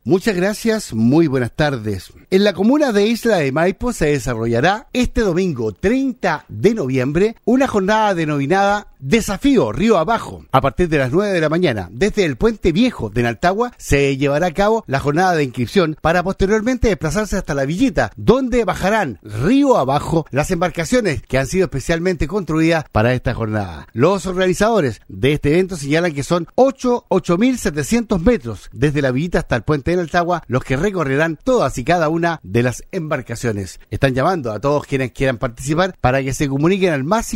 Muchas gracias, muy buenas tardes. En la comuna de Isla de Maipo se desarrollará este domingo 30 de noviembre una jornada denominada Desafío Río Abajo. A partir de las 9 de la mañana, desde el Puente Viejo de Naltagua, se llevará a cabo la jornada de inscripción para posteriormente desplazarse hasta la Villita, donde bajarán río abajo las embarcaciones que han sido especialmente construidas para esta jornada. Los organizadores de este evento señalan que son 8.700 metros desde la Villita hasta el Puente de Naltagua los que recorrerán todas y cada una de las embarcaciones. Están llamando a todos quienes quieran participar para que se comuniquen al más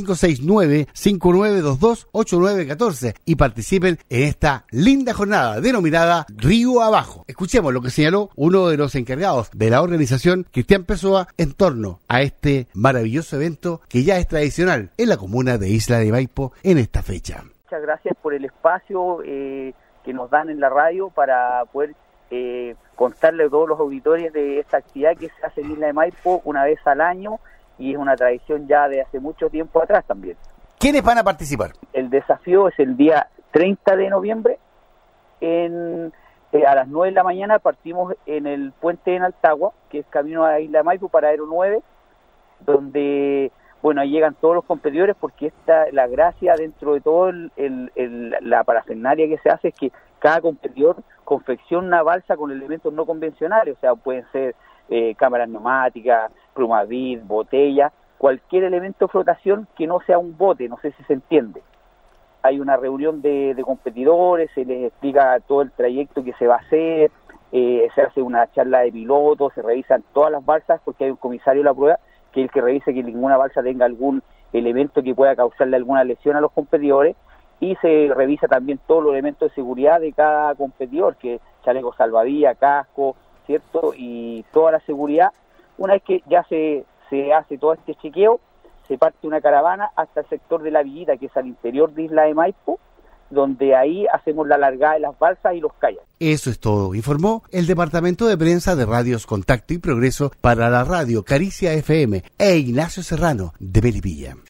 569-5922-8914 y participen en esta linda jornada denominada Río Abajo. Escuchemos lo que señaló uno de los encargados de la organización, Cristian Pessoa, en torno a este maravilloso evento que ya es tradicional en la comuna de Isla de Maipo en esta fecha. Muchas gracias por el espacio que nos dan en la radio para poder contarle a todos los auditores de esta actividad que se hace en Isla de Maipo una vez al año y es una tradición ya de hace mucho tiempo atrás también. ¿Quiénes van a participar? El desafío es el día 30 de noviembre a las 9 de la mañana. Partimos en el puente de Naltagua, que es camino a Isla de Maipo, paradero 9, donde ahí llegan todos los competidores, porque la gracia dentro de todo la parafernalia que se hace es que cada competidor confecciona una balsa con elementos no convencionales, o sea, pueden ser cámaras neumáticas, plumavit, botella, cualquier elemento de flotación que no sea un bote, no sé si se entiende. Hay una reunión de competidores, se les explica todo el trayecto que se va a hacer, se hace una charla de pilotos, se revisan todas las balsas porque hay un comisario de la prueba que es el que revise que ninguna balsa tenga algún elemento que pueda causarle alguna lesión a los competidores, y se revisa también todos los elementos de seguridad de cada competidor, que es chaleco salvavidas, casco, ¿cierto? Y toda la seguridad. Una vez que ya se hace todo este chequeo, se parte una caravana hasta el sector de la Villita, que es al interior de Isla de Maipo, donde ahí hacemos la largada de las balsas y los kayaks. Eso es todo, informó el Departamento de Prensa de Radios Contacto y Progreso para la radio Caricia FM e Ignacio Serrano de Melipilla.